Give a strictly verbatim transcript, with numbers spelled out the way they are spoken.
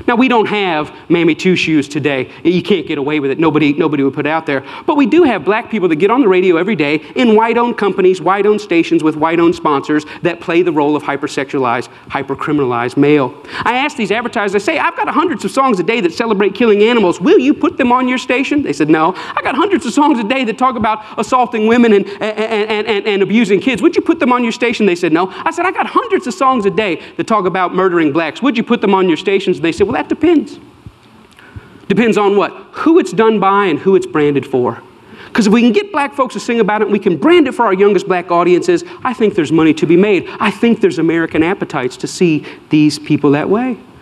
Now, we don't have Mammy Two Shoes today. You can't get away with it. Nobody, nobody would put it out there. But we do have black people that get on the radio every day in white-owned companies, white-owned stations with white-owned sponsors that play the role of hypersexualized, hypercriminalized male. I asked these advertisers, I say, I've got hundreds of songs a day that celebrate killing animals. Will you put them on your station? They said, no. I got hundreds of songs a day that talk about assaulting women and, and, and, and, and abusing kids. Would you put them on your station? They said, no. I said, I got hundreds of songs a day that talk about murdering blacks. Would you put them on your stations? They said, well, that depends. Depends on what? Who it's done by and who it's branded for. Because if we can get black folks to sing about it and we can brand it for our youngest black audiences, I think there's money to be made. I think there's American appetites to see these people that way.